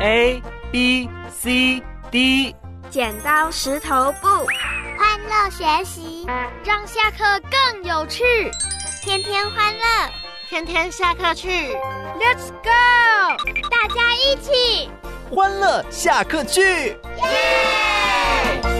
A B C D。 剪刀石头布， 欢乐学习， 让下课更有趣。 天天欢乐， 天天下课去。 Let's go！ 大家一起欢乐下课去， 耶！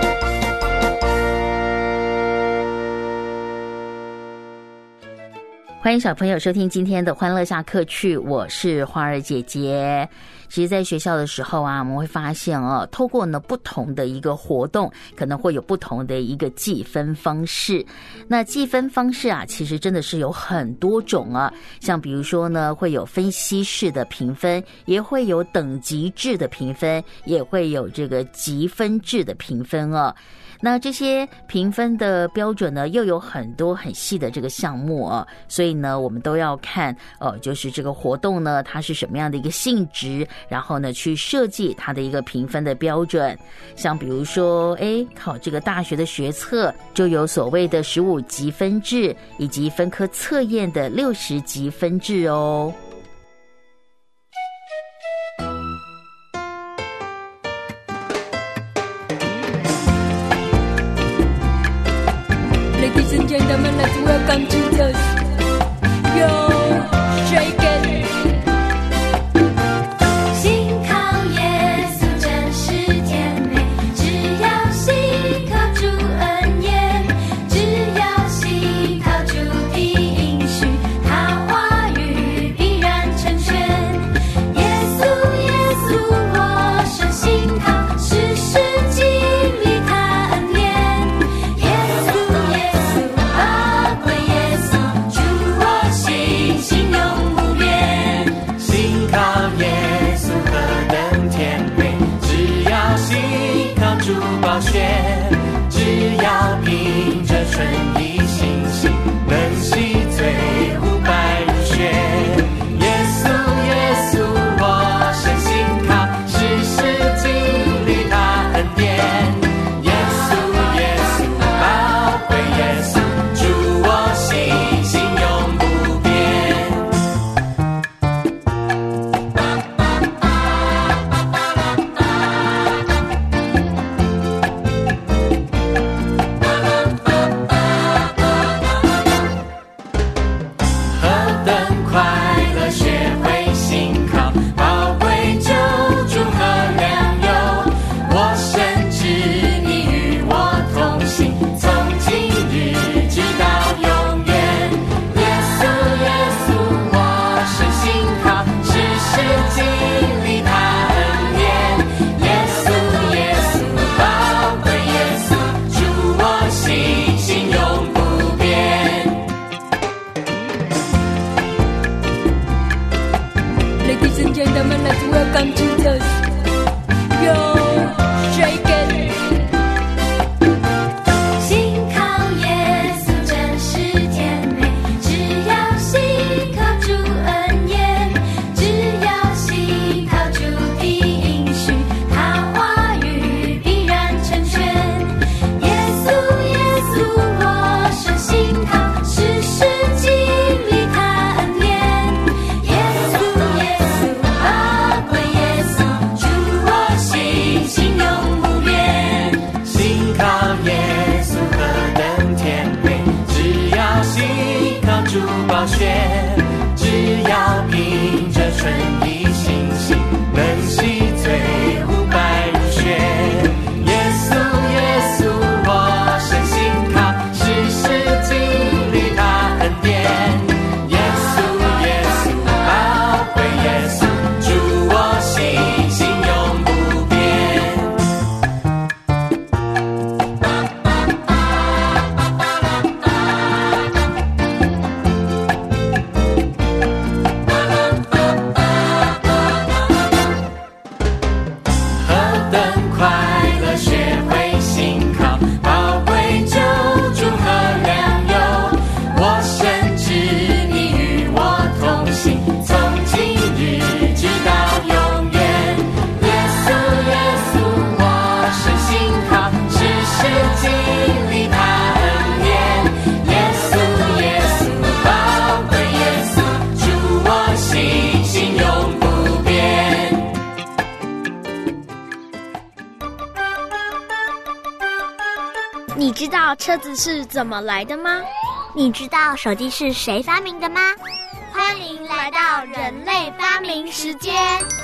欢迎小朋友收听今天的欢乐下课去，我是花儿姐姐。其实在学校的时候啊，我们会发现透过呢不同的一个活动，可能会有不同的一个计分方式。那计分方式啊，其实真的是有很多种啊，像比如说呢，会有分析式的评分，也会有等级制的评分，也会有这个积分制的评分哦。那这些评分的标准呢，又有很多很细的这个项目啊，所以呢，我们都要看就是这个活动呢，它是什么样的一个性质，然后呢，去设计它的一个评分的标准。像比如说，考这个大学的学测，就有所谓的15级分制，以及分科测验的60级分制哦。 Ladies and gentlemen, let's welcome Jesus. Yo, shake it. 信靠耶稣真是甜美，只要信靠主恩言，只要信靠主的应许，他话语必然成全。耶稣，耶稣，我深信靠，时时经历他恩典。耶稣，耶稣，宝贵耶稣，主我心永不变。 信靠耶稣何等甜美，只要信靠主宝血，只要凭着纯一信心，能洗罪污白如雪。耶稣，耶稣，我深信靠，时时经历他恩典。耶稣，耶稣，宝贵耶稣，主我心永不变。何等快乐，学会信靠，宝贵救主和良友。我深知你与我同行，从今日直到永远。耶稣，耶稣，我深信靠，时时经历他恩典。耶稣，耶稣，宝贵耶稣，主我心永不变。 Ladies and gentlemen, let's welcome Jesus. Yo, shake it. 信靠耶稣真是甜美，只要信靠主恩言，只要信靠主的应许，他话语必然成全。耶稣，耶稣，我深信靠，时时经历他恩典。耶稣，耶稣，宝贵耶稣，主我心永不变。 信靠耶稣何等甜美，只要信靠主宝血，只要凭着纯一信心，能洗罪污白如雪。耶稣，耶稣，我深信靠，时时经历他恩典。耶稣，耶稣，宝贵耶稣，主我心永不变。 道车子是怎么来的吗？ 你知道手机是谁发明的吗？欢迎来到人类发明时间。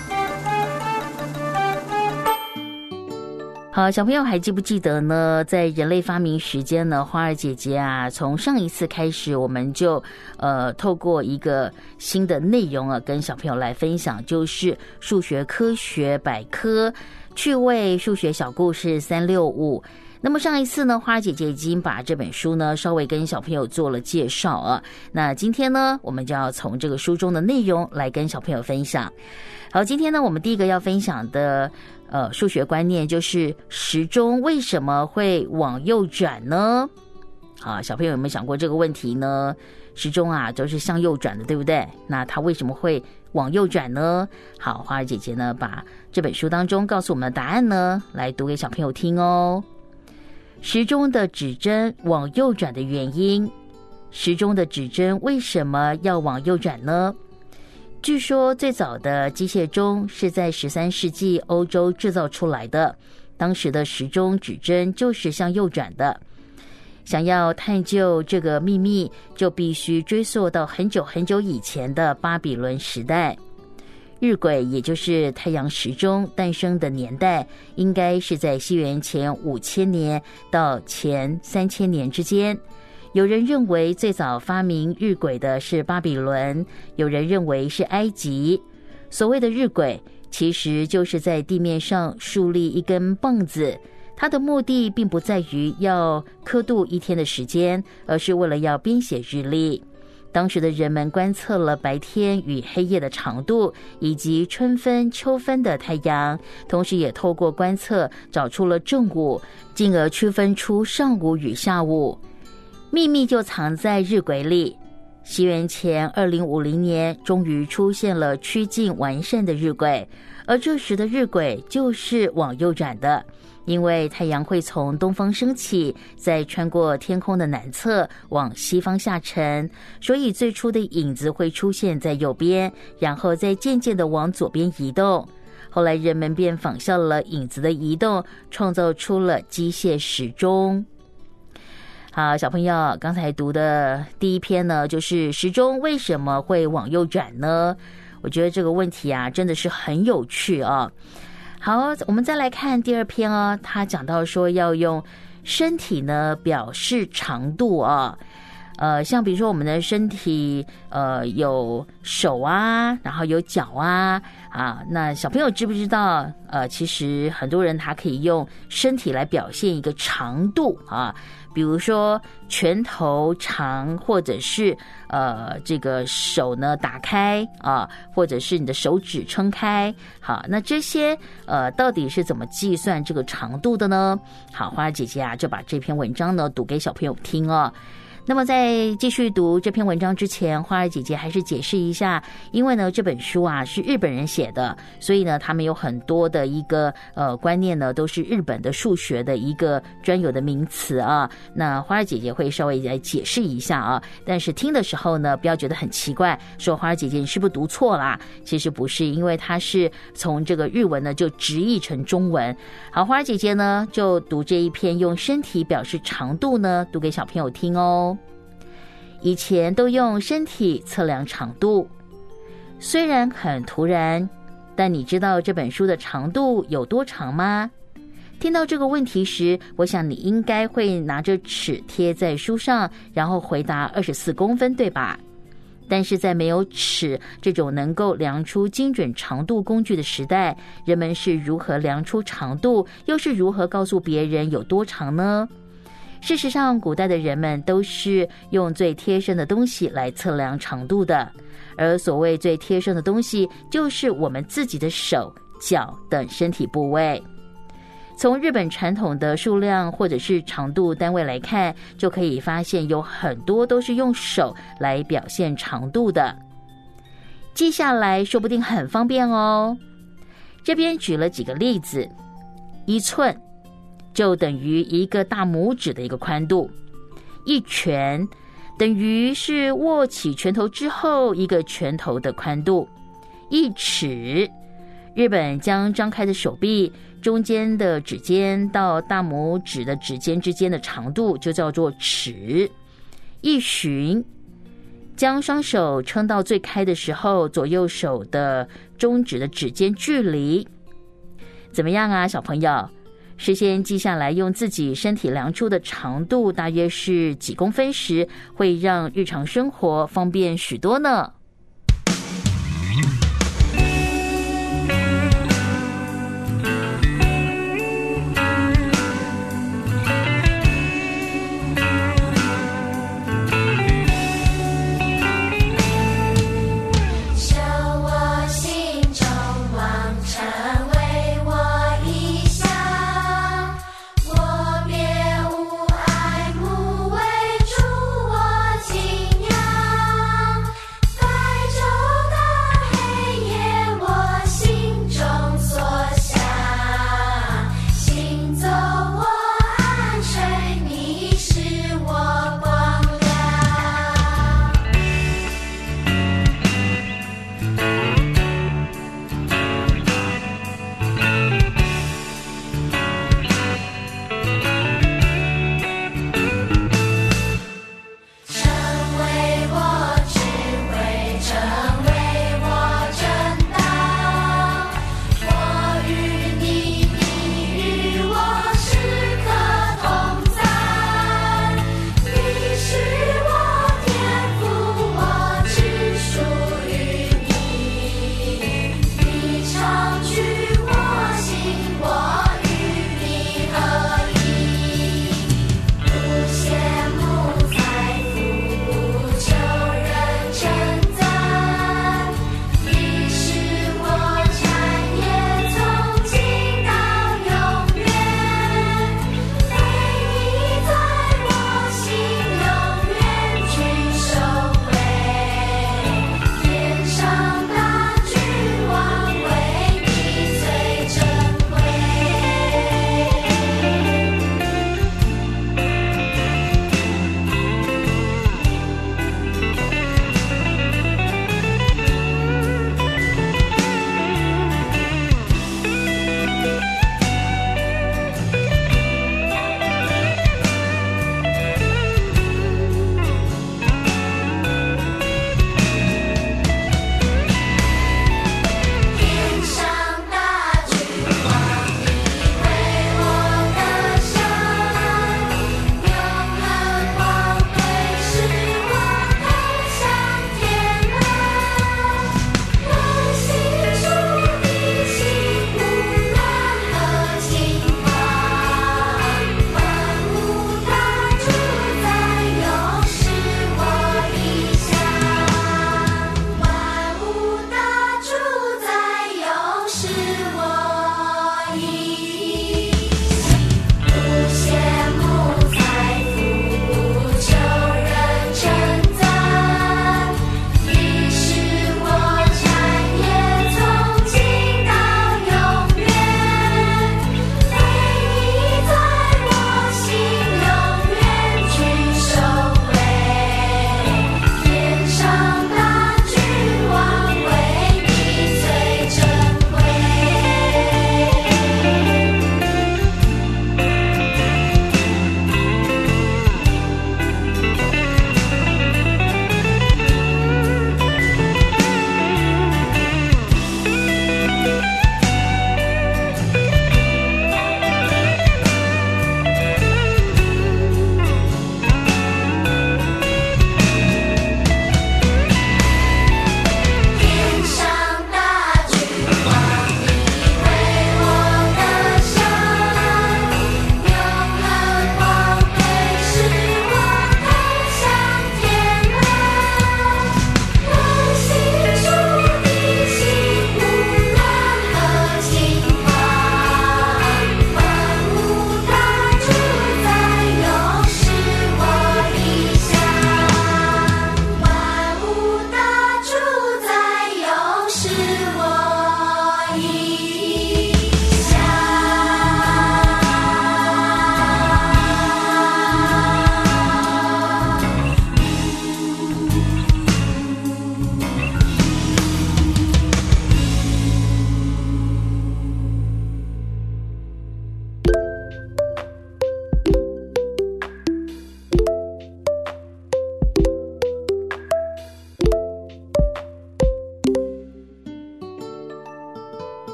好，小朋友还记不记得呢？在人类发明时间呢，花儿姐姐啊，从上一次开始，我们就透过一个新的内容啊，跟小朋友来分享，就是数学科学百科趣味数学小故事365。那么上一次呢，花儿姐姐已经把这本书呢稍微跟小朋友做了介绍啊。那今天呢，我们就要从这个书中的内容来跟小朋友分享。好，今天呢，我们第一个要分享的数学观念就是时钟为什么会往右转呢？好，小朋友有没有想过这个问题呢？时钟啊都是向右转的，对不对？那它为什么会往右转呢？好，花儿姐姐呢把这本书当中告诉我们的答案呢来读给小朋友听哦。时钟的指针往右转的原因，时钟的指针为什么要往右转呢？据说最早的机械钟是在13世纪欧洲制造出来的，当时的时钟指针就是向右转的。想要探究这个秘密，就必须追溯到很久很久以前的巴比伦时代。日晷也就是太阳时钟诞生的年代，应该是在西元前5000年到前3000年之间。有人认为最早发明日晷的是巴比伦，有人认为是埃及。所谓的日晷，其实就是在地面上竖立一根棒子，它的目的并不在于要刻度一天的时间，而是为了要编写日历。当时的人们观测了白天与黑夜的长度，以及春分、秋分的太阳，同时也透过观测找出了正午，进而区分出上午与下午。秘密就藏在日晷里。西元前2050年，终于出现了趋近完善的日晷，而这时的日晷就是往右转的。因为太阳会从东方升起，再穿过天空的南侧往西方下沉，所以最初的影子会出现在右边，然后再渐渐地往左边移动。后来人们便仿效了影子的移动，创造出了机械时钟。好，小朋友，刚才读的第一篇呢，就是时钟为什么会往右转呢？我觉得这个问题啊，真的是很有趣啊。好，我们再来看第二篇哦，他讲到说要用身体呢表示长度啊。像比如说我们的身体有手啊，然后有脚啊，那小朋友知不知道其实很多人他可以用身体来表现一个长度啊，比如说拳头长，或者是这个手呢打开啊，或者是你的手指撑开。好，那这些到底是怎么计算这个长度的呢？好，花儿姐姐啊就把这篇文章呢读给小朋友听哦。那么在继续读这篇文章之前，花儿姐姐还是解释一下，因为呢这本书啊是日本人写的，所以呢他们有很多的一个观念呢都是日本的数学的一个专有的名词啊。那花儿姐姐会稍微来解释一下啊，但是听的时候呢不要觉得很奇怪，说花儿姐姐你是不是读错啦？其实不是，因为它是从这个日文呢就直译成中文。好，花儿姐姐呢就读这一篇用身体表示长度呢读给小朋友听哦。以前都用身体测量长度，虽然很突然，但你知道这本书的长度有多长吗？听到这个问题时，我想你应该会拿着尺贴在书上，然后回答24公分，对吧？但是在没有尺这种能够量出精准长度工具的时代，人们是如何量出长度，又是如何告诉别人有多长呢？事实上，古代的人们都是用最贴身的东西来测量长度的，而所谓最贴身的东西，就是我们自己的手、脚等身体部位。从日本传统的数量或者是长度单位来看，就可以发现有很多都是用手来表现长度的。记下来说不定很方便哦。这边举了几个例子，1寸就等于一个大拇指的一个宽度，1拳等于是握起拳头之后一个拳头的宽度，1尺日本将张开的手臂中间的指尖到大拇指的指尖之间的长度就叫做尺。一旬，将双手撑到最开的时候，左右手的中指的指尖距离。怎么样啊，小朋友？事先记下来，用自己身体量出的长度大约是几公分时，会让日常生活方便许多呢。 我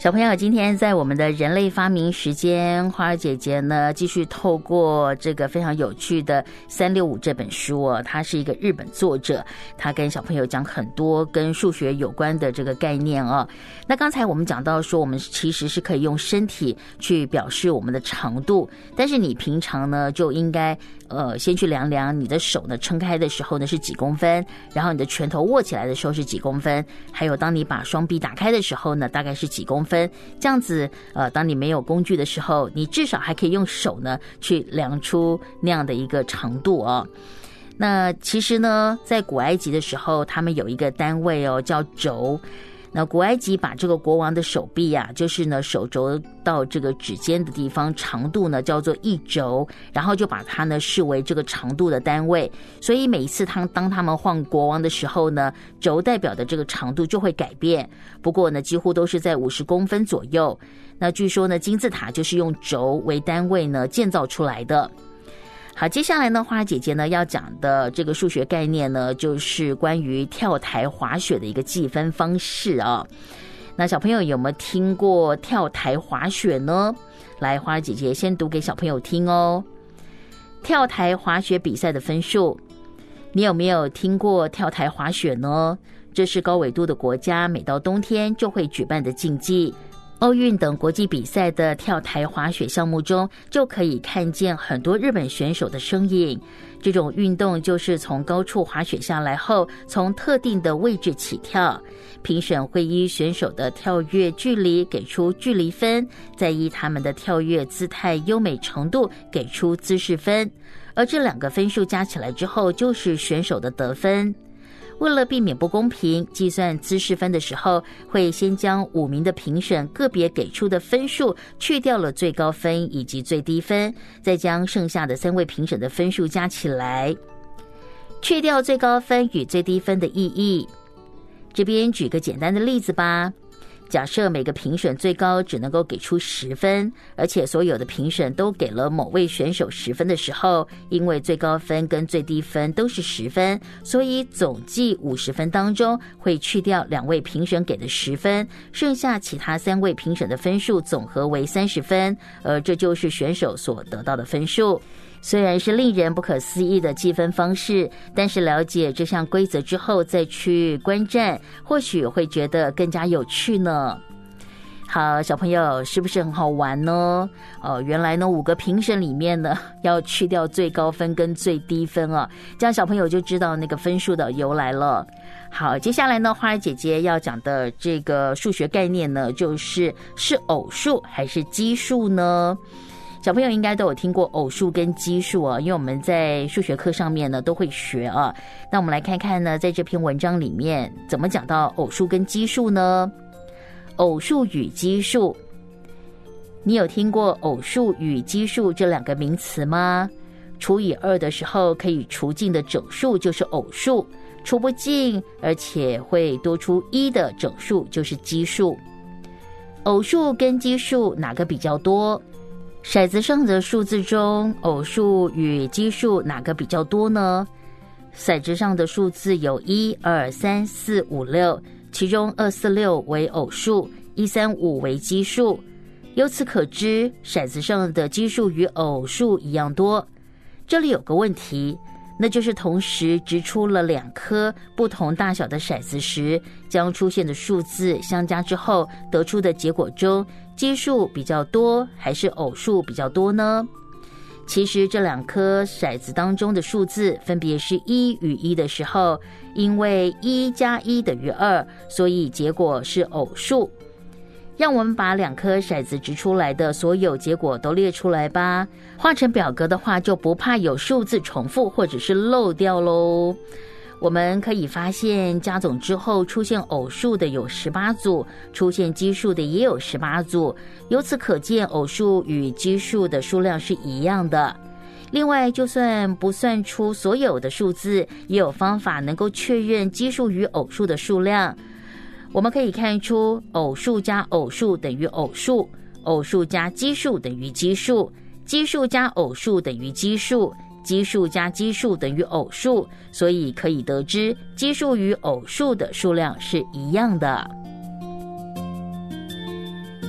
小朋友，今天在我们的人类发明时间，花儿姐姐呢继续透过这个非常有趣的365这本书哦，它是一个日本作者，他跟小朋友讲很多跟数学有关的这个概念哦。那刚才我们讲到说，我们其实是可以用身体去表示我们的长度，但是你平常呢就应该先去量量你的手呢撑开的时候呢是几公分，然后你的拳头握起来的时候是几公分，还有当你把双臂打开的时候呢大概是几公分，这样子当你没有工具的时候，你至少还可以用手呢去量出那样的一个长度哦。那其实呢在古埃及的时候，他们有一个单位哦叫肘。那古埃及把这个国王的手臂啊，就是呢手肘到这个指尖的地方长度呢叫做1肘，然后就把它呢视为这个长度的单位，所以每一次当他们换国王的时候呢，肘代表的这个长度就会改变，不过呢几乎都是在50公分左右。那据说呢金字塔就是用肘为单位呢建造出来的。好，接下来呢花儿姐姐呢要讲的这个数学概念呢，就是关于跳台滑雪的一个计分方式啊。那小朋友有没有听过跳台滑雪呢？来，花儿姐姐先读给小朋友听哦。跳台滑雪比赛的分数，你有没有听过跳台滑雪呢？这是高纬度的国家每到冬天就会举办的竞技。奥运等国际比赛的跳台滑雪项目中，就可以看见很多日本选手的身影。这种运动就是从高处滑雪下来后，从特定的位置起跳。评审会依选手的跳跃距离给出距离分，再依他们的跳跃姿态优美程度给出姿势分，而这2个分数加起来之后，就是选手的得分。为了避免不公平，计算姿势分的时候，会先将5名的评审个别给出的分数去掉了最高分以及最低分，再将剩下的3位评审的分数加起来。去掉最高分与最低分的意义，这边举个简单的例子吧。假设每个评审最高只能够给出10分，而且所有的评审都给了某位选手10分的时候，因为最高分跟最低分都是10分，所以总计50分当中会去掉2位评审给的10分，剩下其他3位评审的分数总和为30分，而这就是选手所得到的分数。虽然是令人不可思议的计分方式，但是了解这项规则之后再去观战，或许会觉得更加有趣呢。好，小朋友是不是很好玩呢？原来呢5个评审里面呢要去掉最高分跟最低分啊，这样小朋友就知道那个分数的由来了。好，接下来呢花儿姐姐要讲的这个数学概念呢，就是偶数还是奇数呢？小朋友应该都有听过偶数跟奇数啊，因为我们在数学课上面呢都会学啊。那我们来看看呢，在这篇文章里面怎么讲到偶数跟奇数呢？偶数与奇数，你有听过偶数与奇数这2个名词吗？除以2的时候可以除尽的整数就是偶数，除不尽而且会多出1的整数就是奇数。偶数跟奇数哪个比较多？骰子上的数字中，偶数与奇数哪个比较多呢？骰子上的数字有1、2、3、4、5、6，其中2、4、6为偶数，1、3、5为奇数。由此可知，骰子上的奇数与偶数一样多。这里有个问题，那就是同时掷出了2颗不同大小的骰子时，将出现的数字相加之后得出的结果中，奇数比较多还是偶数比较多呢？其实这2颗骰子当中的数字分别是1与1的时候，因为1加1等于2，所以结果是偶数。让我们把2颗骰子掷出来的所有结果都列出来吧，画成表格的话就不怕有数字重复或者是漏掉咯。我们可以发现加总之后出现偶数的有18组，出现奇数的也有18组，由此可见偶数与奇数的数量是一样的。另外，就算不算出所有的数字，也有方法能够确认奇数与偶数的数量。我们可以看出偶数加偶数等于偶数，偶数加奇数等于奇数，奇数加偶数等于奇数，奇数加奇数等于偶数，所以可以得知奇数与偶数的数量是一样的。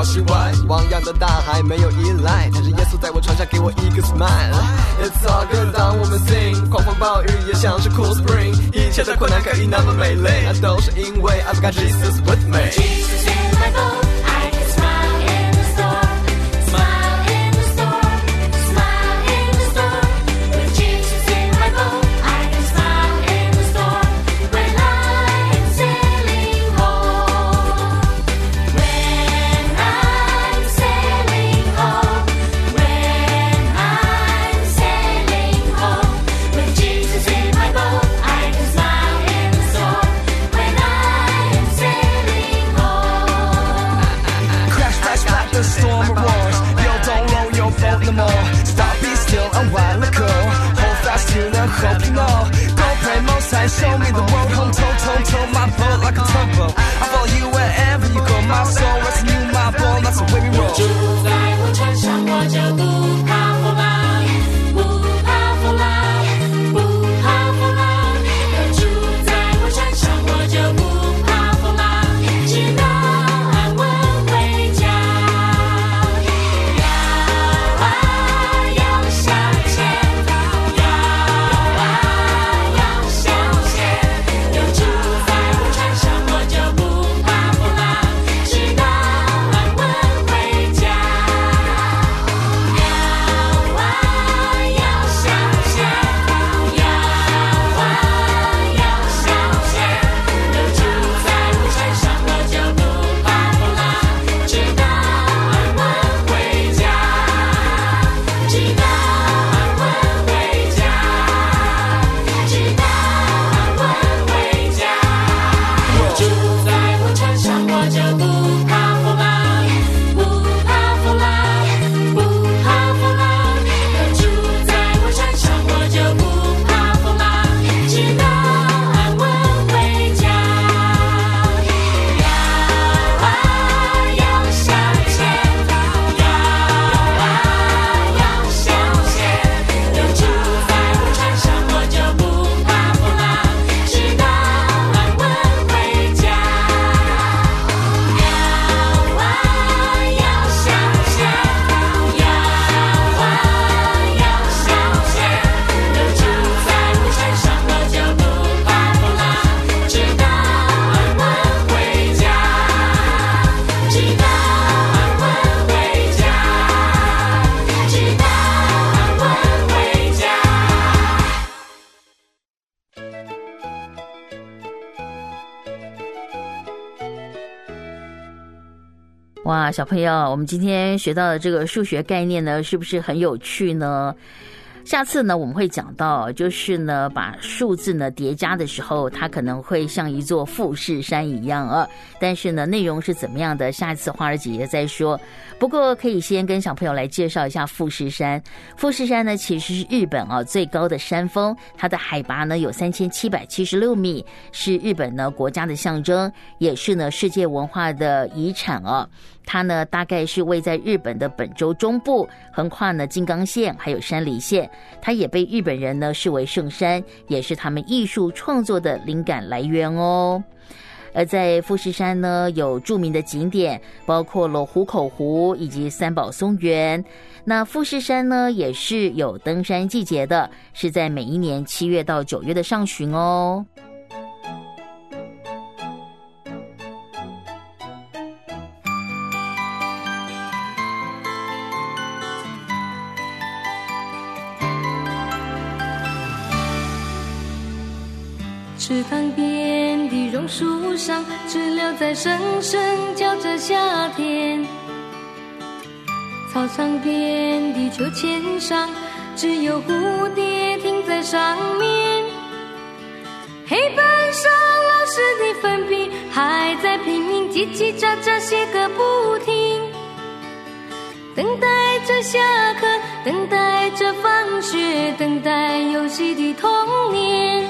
洗碗，汪洋的大海没有依赖，但是耶稣在我船上给我一个 smile。 It's all good 当我们 sing， 狂风暴雨也像是 cool spring， 一切的困难可以那么美丽，那都是因为 I've got Jesus with me。 Jesus in my boat, I can smile in the storm, smile in the storm, smile in the storm. With Jesus in my boat, I can smile in the storm when I am sailing home. When I'm sailing home, when I'm sailing home. With Jesus in my boat, I can smile in the storm when I am sailing home. Crash, crash, like the storm roars. You don't roll your boat no more. Stop, be still, and while let go. Hold fast to the hope you know. Go play most high, show me the road home. Tow my boat like a tugboat. I follow you wherever you go. My soul is you, my ball, that's the way we roll. 住在我船上，我就不怕风浪，不怕风浪，不怕风浪。住在我船上，我就不怕风浪，直到安稳回家。摇啊摇向前，摇啊摇向前。有住在我船上，我就不怕风浪，直到安稳回家。摇啊摇向前，摇啊摇向前。有住在我船上，我就不怕风浪，直到安稳回家，直到安稳回家，直到安稳回家。有住在我船上，我就不怕风浪，不怕风浪，不怕风浪。有住在我船上，我就不怕风浪，直到安稳回家。摇啊摇向前，摇啊摇向前。有住在我船上，我就不怕风浪，直到安稳回家。摇啊摇向前，摇啊摇向前。有住在我船上，我就不怕风浪，直到安稳回家，直到安稳回家，直到安稳回家。 哇，小朋友，我们今天学到的这个数学概念呢，是不是很有趣呢？下次呢，我们会讲到，就是呢，把数字呢叠加的时候，它可能会像一座富士山一样啊。但是呢，内容是怎么样的，下一次花儿姐姐再说。不过可以先跟小朋友来介绍一下富士山。富士山呢，其实是日本最高的山峰，它的海拔呢有3776米，是日本呢国家的象征，也是呢世界文化的遗产它呢大概是位在日本的本州中部，横跨呢金刚线还有山梨县，它也被日本人呢视为圣山，也是他们艺术创作的灵感来源哦。而在富士山呢，有著名的景点，包括了湖口湖以及三宝松原。那富士山呢，也是有登山季节的，是在每一年7月到9月的上旬哦。 池塘边的榕树上，知了在声声叫着夏天。操场边的秋千上，只有蝴蝶停在上面。黑板上老师的粉笔还在拼命叽叽喳喳写个不停，等待着下课，等待着放学，等待游戏的童年。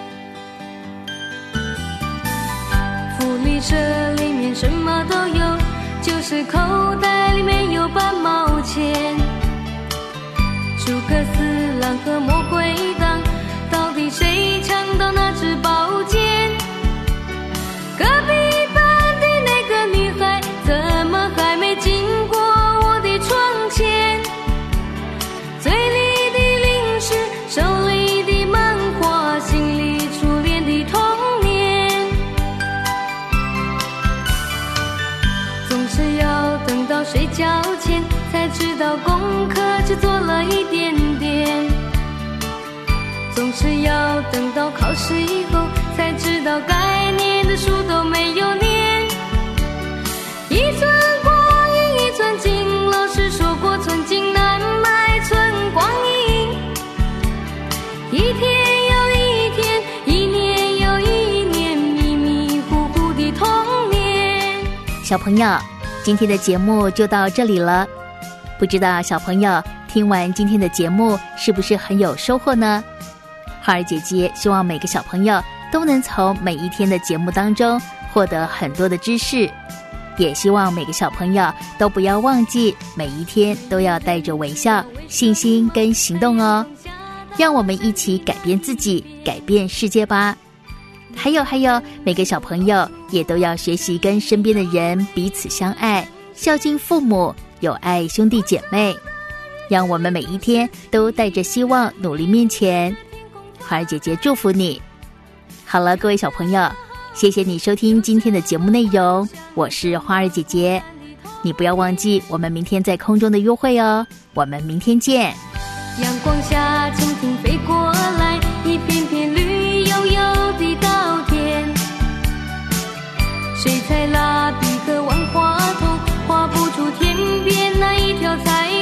福利社里面什么都有，就是口袋里面有半毛钱。诸葛四郎和魔鬼党，到底谁抢到那支宝剑？隔壁班的那个女孩怎么还没交钱，才知道功课只做了一点点。总是要等到考试以后，才知道该念的书都没有念。一寸光阴一寸金，老师说过寸金难买寸光阴。一天又一天，一年又一年，迷迷糊糊的童年。 小朋友，今天的节目就到这里了。不知道小朋友听完今天的节目是不是很有收获呢？花儿姐姐希望每个小朋友都能从每一天的节目当中获得很多的知识，也希望每个小朋友都不要忘记每一天都要带着微笑、信心跟行动哦。让我们一起改变自己，改变世界吧。还有，每个小朋友也都要学习跟身边的人彼此相爱，孝敬父母，有爱兄弟姐妹。让我们每一天都带着希望努力面前。花儿姐姐祝福你。好了，各位小朋友，谢谢你收听今天的节目内容，我是花儿姐姐。你不要忘记我们明天在空中的约会哦，我们明天见。 阳光下蜻蜓飞过来，一片片绿油油的稻田。谁采蜡笔和万花筒，画不出天边那一条彩